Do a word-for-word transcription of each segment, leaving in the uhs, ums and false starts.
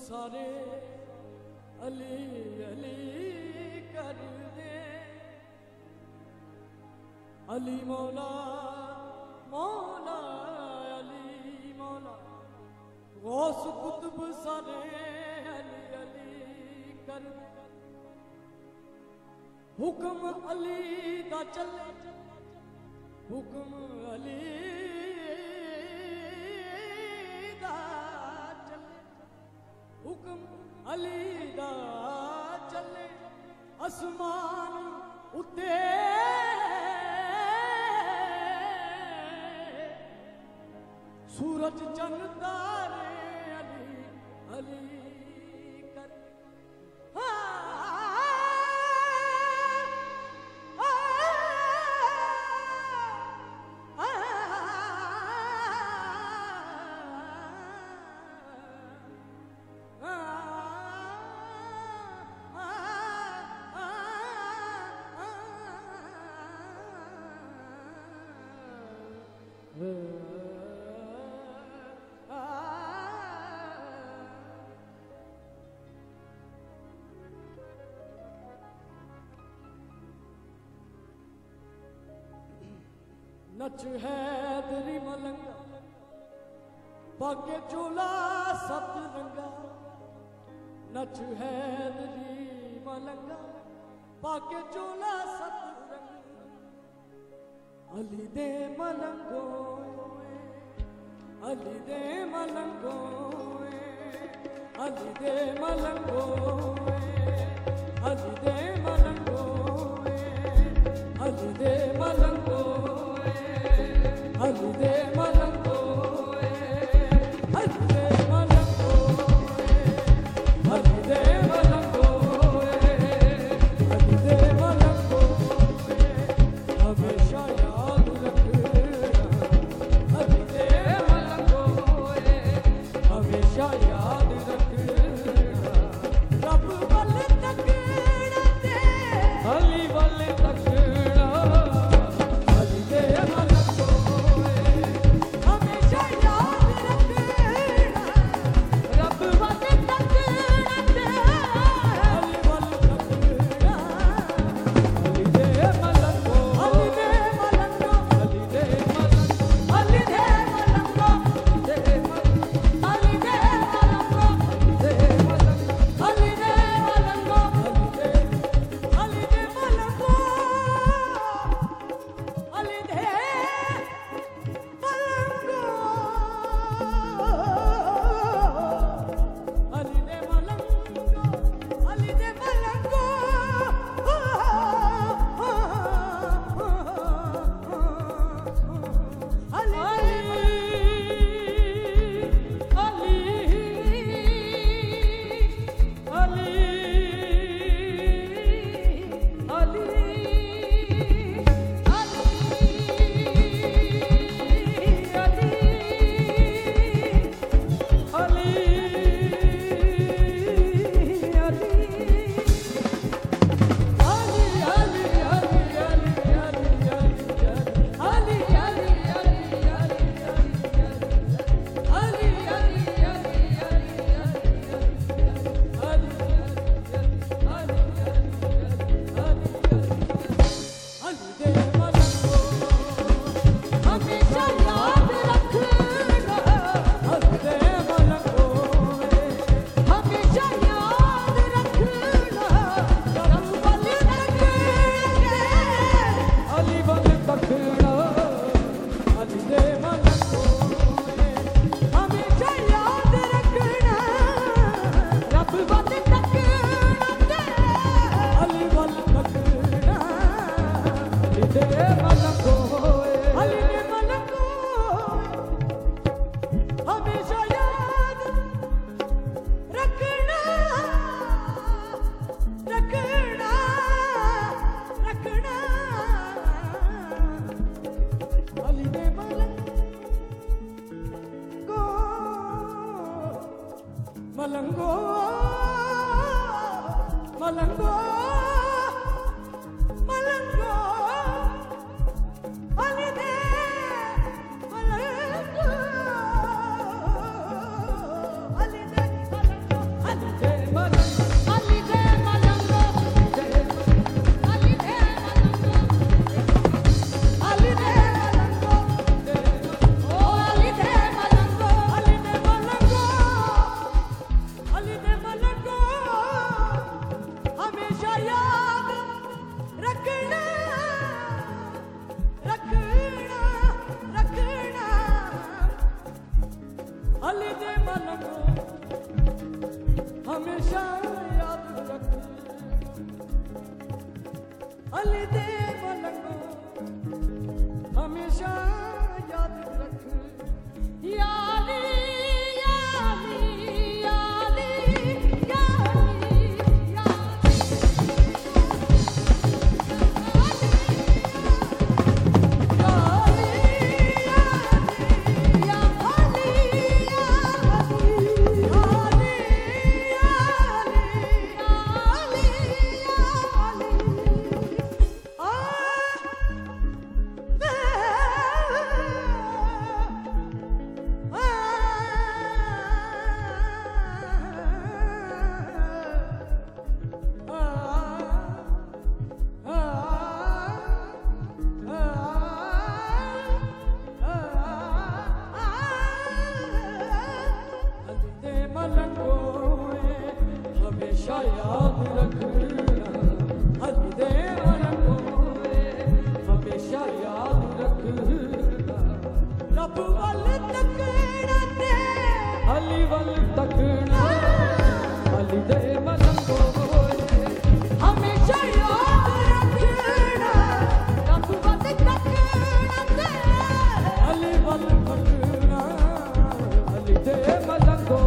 सारे अली अली कर दे। अली मौला मौला अली मौला गौस कुतुब सारे अली अली कर दे। हुक्म अली दा चले हुक्म अली दा चले हुक्म अली दा चले आसमान उते सूरज चंद तारे अली अली कर। नच हैदरी मलंगा बागे चोला सत रंगा। नच हैदरी मलंगा बागे चोला सत रंगा। अली दे मलंगो अली दे मलंगो अली दे मलंगो अली दे मलंगो अली दे मलंगो अली दे मलंगो अली दे मलंगो अली दे मलंगो अली दे मलंगो हमेशा याद रखना। अली दे मलंगो हमेशा याद रखना। रब वल तकना ते अली वल तकना। अली दे मलंगो हमेशा याद रखना। रब वल तकना ते अली वल तकना। अली दे मलंगो अली दे मलंगो अली दे मलंगो अली दे मलंगो दे अली दे मलंगो दे मलंगो अली दे मलंगो अली दे अली दे मलंगो अली दे मलंगो अली दे मलंगो अली दे मलंगो मलंगो मलंगो मलंगो अली दे मलंगो अली दे मलंगो बल तकना अली दे मलंगो हमेशा याद रखना रब बल तकना ते अली बल तकना अली दे मलंगो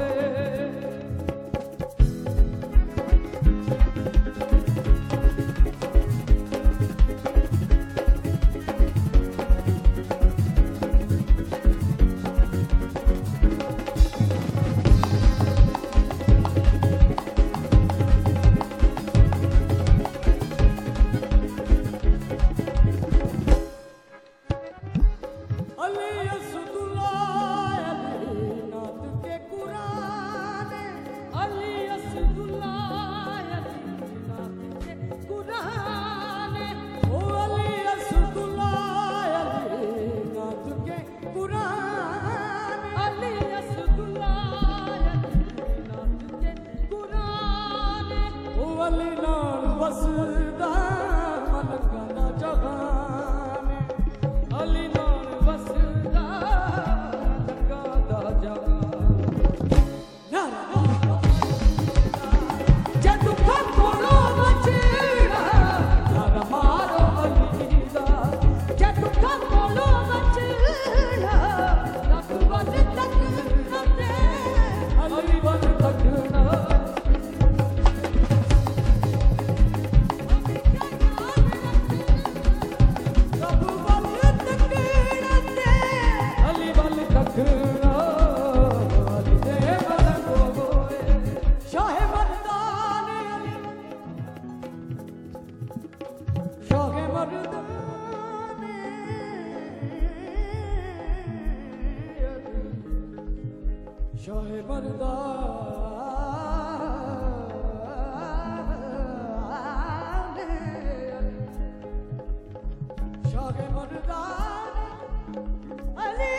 शाहे मर्दान शाहे मर्दान अली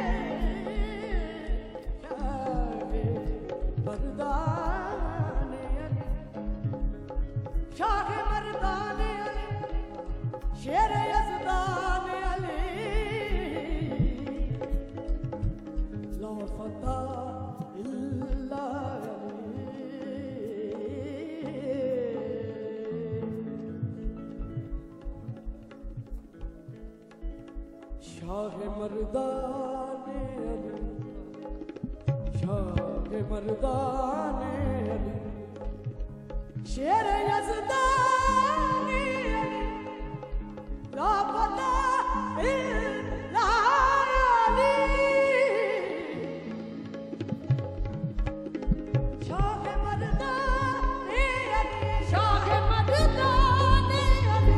शाहे मर्दान शाहे मर्दान शेर यज़दान अली ला फता शाहे मर्दाने अली शाहे मर्दाने अली शेर यज़दानी अली ला पता इल्ला अली शाहे मर्दाने अली शाहे मर्दाने अली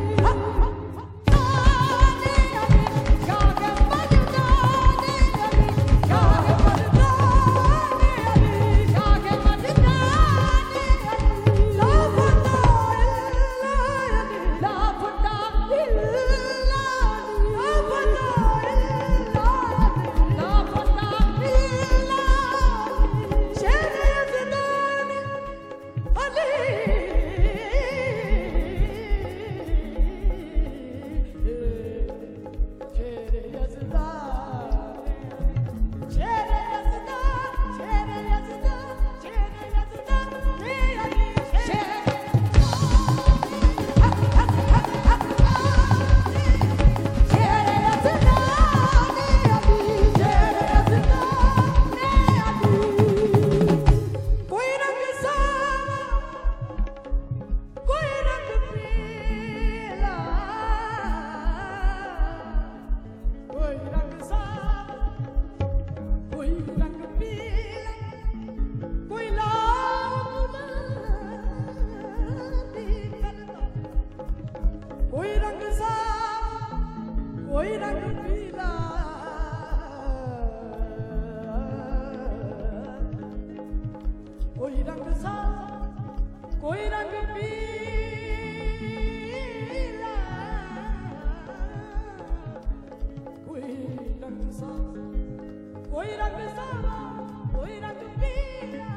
कोई रंग सा कोई रंग पीला कोई रंग सा कोई रंग सावा कोई रंग पीला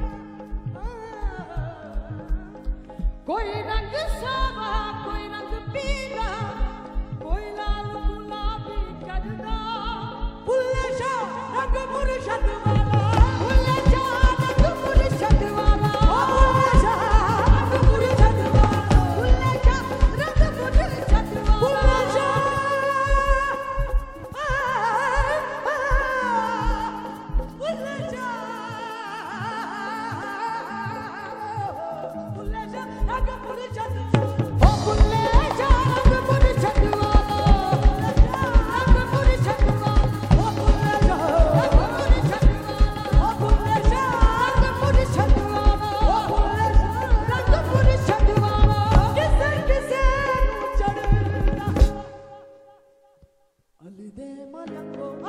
कोई रंग सावा कोई रंग पीला कोई लाल गुलाबी करदा बुल्ले शाह रंग मुर्शद वाला Bulleh Shah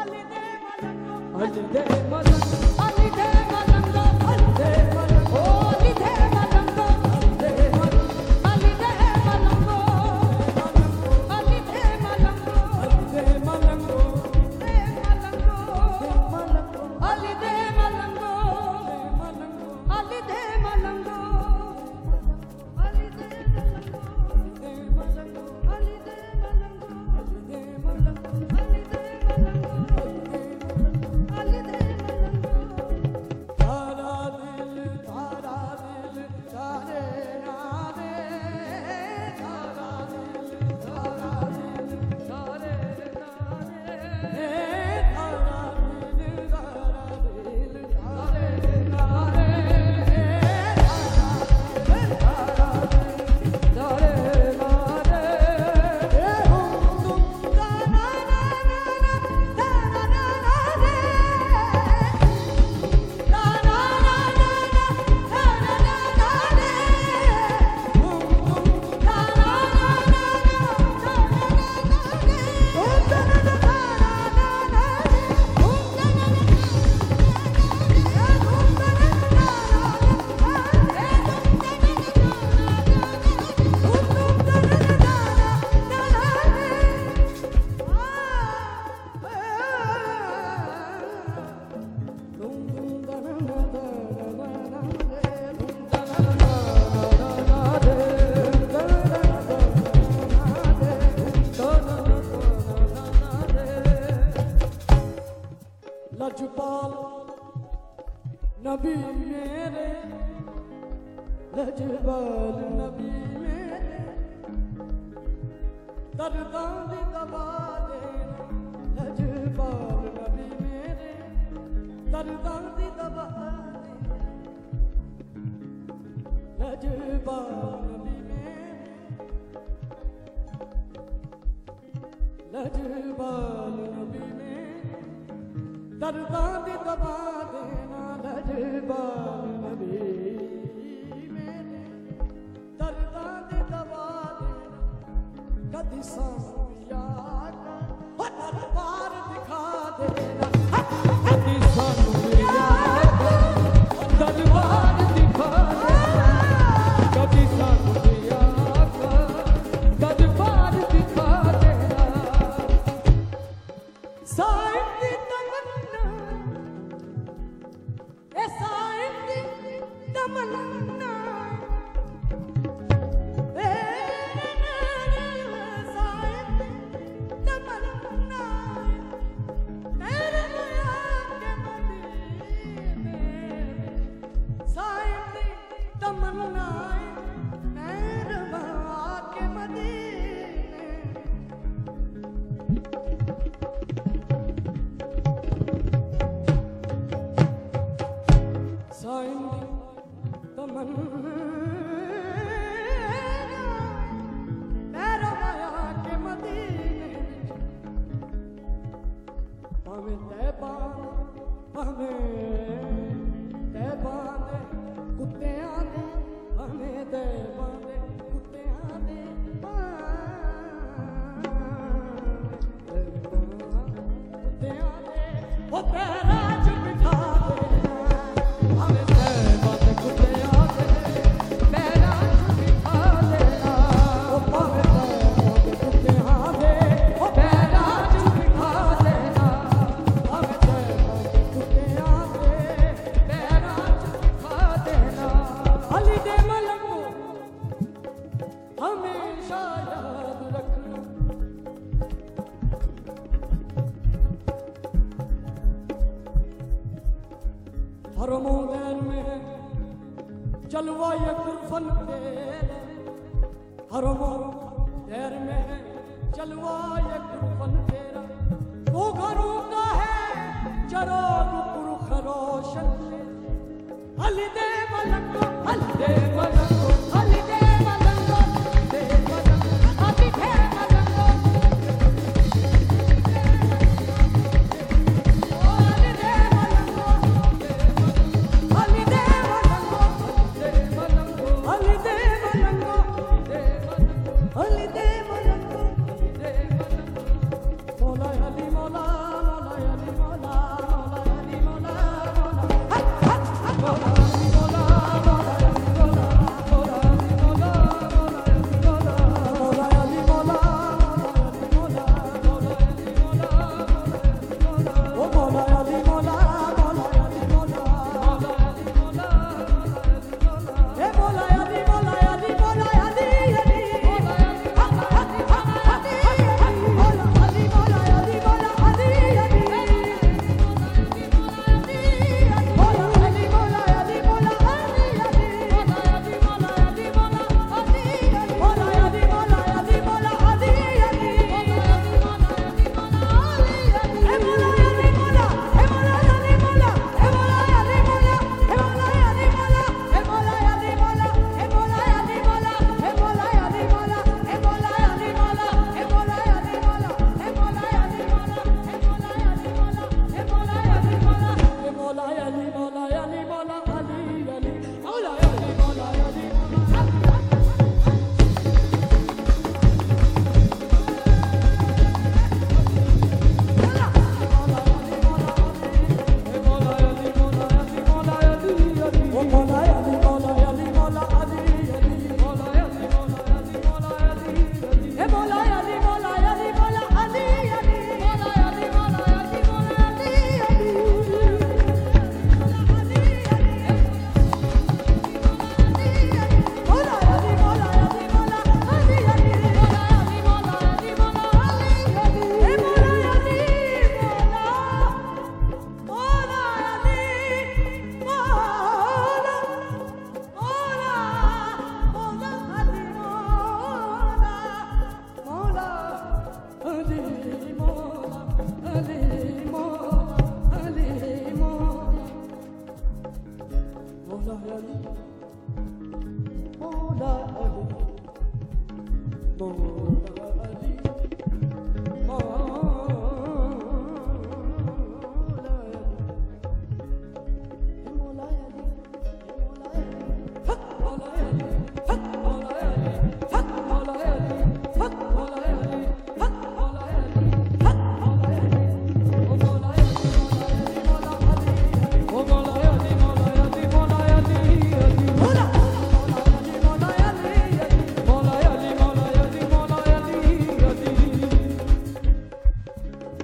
Mola, Ali, Mola, Mola, Ali.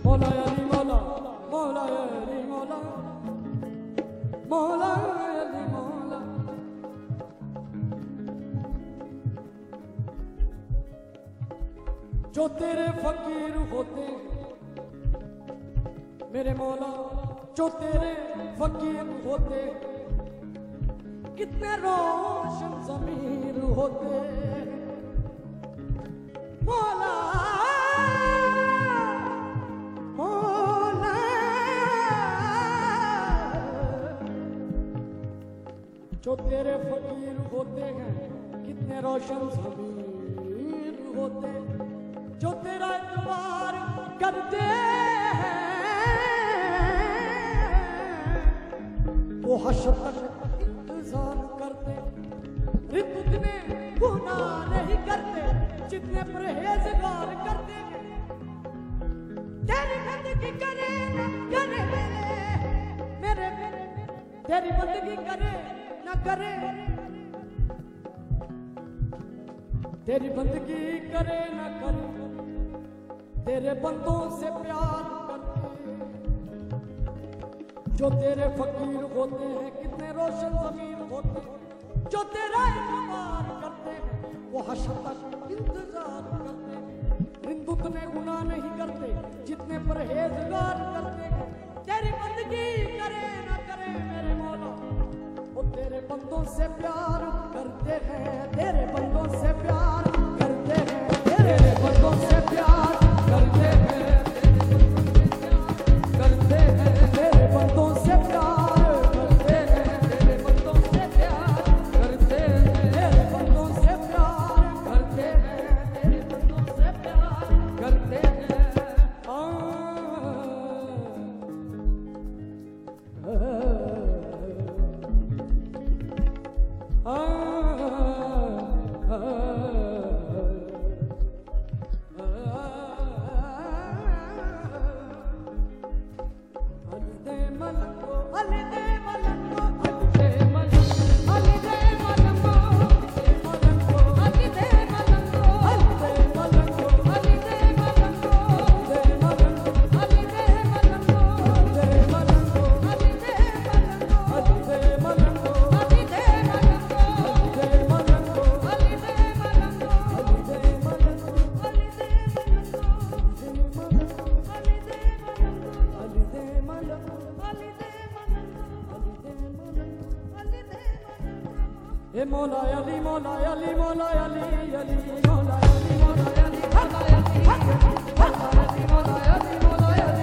Mola Ali Mola, Mola Ali Mola, Mola Ali Mola. जो तेरे फकीर होते मेरे मौला, जो तेरे फकीर होते, कितने रोशन ज़मीर होते मौला, मौला। जो तेरे फकीर होते हैं, कितने रोशन ज़मीर होते, जो तेरा इतबार करते हैं, वो हश्र तक इंतजार करते, रित में गुनाह नहीं करते, जितने परहेजगार करते हैं। तेरी बंदगी करे ना करे मेरे मेरे, तेरी बंदगी करे ना करे, तेरी बंदगी करे ना करे, तेरे बंदों से प्यार करते, जो तेरे फकीर होते हैं, कितने रोशन ज़मीर होते, जो तेरा इतबार करते हैं, वो हश्र तक इंतजार करते हैं। हिंदुत में गुनाह नहीं करते, जितने परहेजगार करते हैं। तेरी बंदगी करे ना करे मेरे मौला, वो तेरे बंदों से प्यार करते हैं, तेरे बंदों से प्यार करते हैं, तेरे बंदों से प्यार करते हैं, करते हैं, तेरे बंदों से प्यार करते हैं, तेरे बंदों से प्यार करते हैं, तेरे बंदों से प्यार करते हैं, तेरे बंदों से प्यार करते हैं। आ, आ, ए मौला अली मौला अली मौला अली अली मौला अली मौला अली मौला अली मौला अली मौला अली।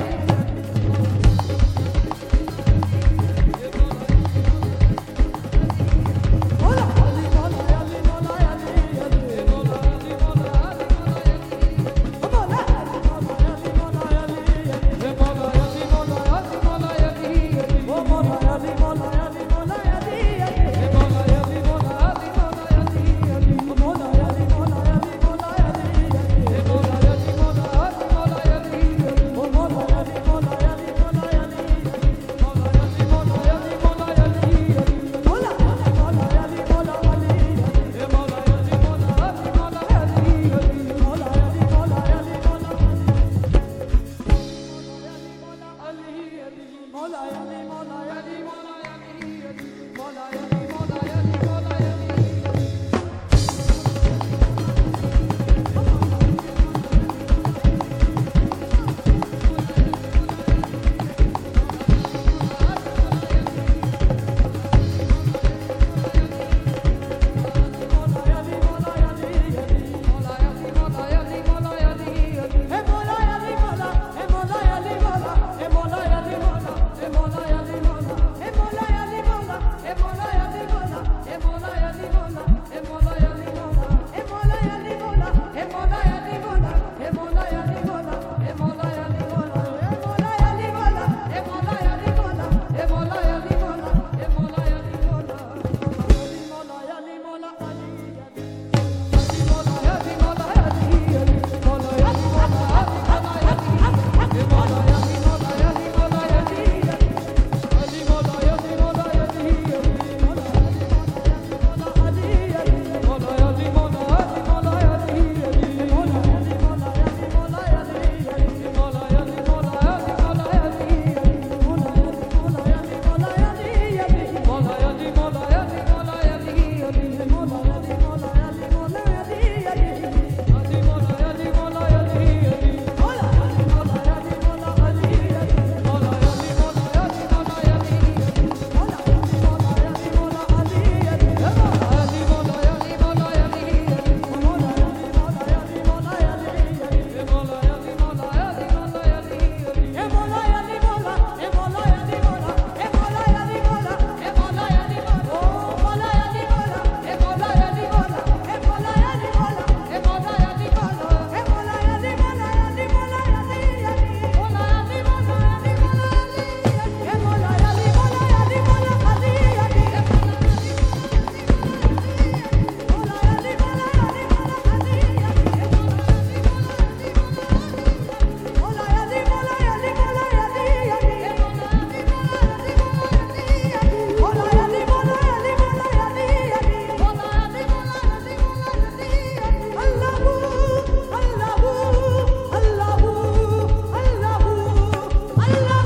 अल्लाह